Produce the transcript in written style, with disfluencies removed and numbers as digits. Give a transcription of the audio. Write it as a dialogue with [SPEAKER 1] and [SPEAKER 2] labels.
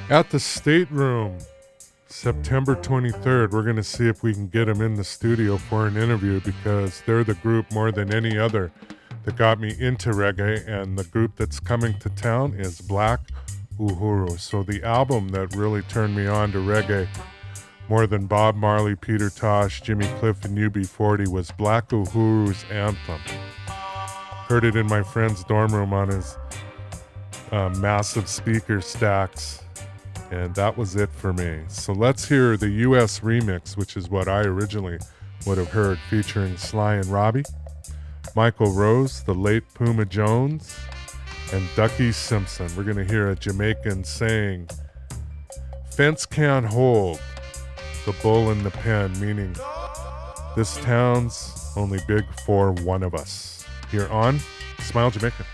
[SPEAKER 1] At the Stateroom, September 23rd, we're going to see if we can get them in the studio for an interview because they're the group more than any other that got me into reggae, and the group that's coming to town is Black Uhuru. So the album that really turned me on to reggae more than Bob Marley, Peter Tosh, Jimmy Cliff, and UB40 was Black Uhuru's Anthem. Heard it in my friend's dorm room on his massive speaker stacks, and that was it for me. So let's hear the US remix, which is what I originally would have heard, featuring Sly and Robbie, Michael Rose, the late Puma Jones, and Ducky Simpson. We're going to hear a Jamaican saying, "Fence can't hold the bull in the pen," meaning this town's only big for one of us. Here on Smile Jamaica.